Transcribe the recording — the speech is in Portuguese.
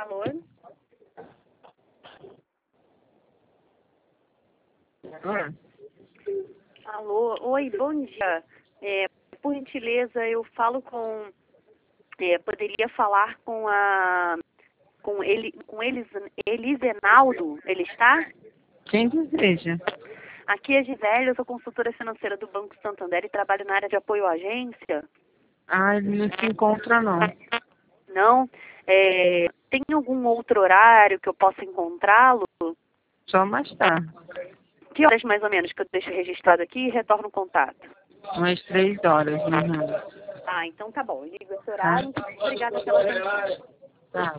Alô? Alô, oi, bom dia. Por gentileza, eu falo com... poderia falar com Elisenaldo, ele está? Quem deseja? Aqui é Gisélia, eu sou consultora financeira do Banco Santander e trabalho na área de apoio à agência. Ah, ele não se encontra, não. Não? Tem algum outro horário que eu possa encontrá-lo? Só mais tarde. Que horas mais ou menos que eu deixo registrado aqui e retorno o contato? Umas 3 horas. Uhum. Ah, então tá bom. Eu ligo esse Tá. horário. Obrigada pela atenção. Tá.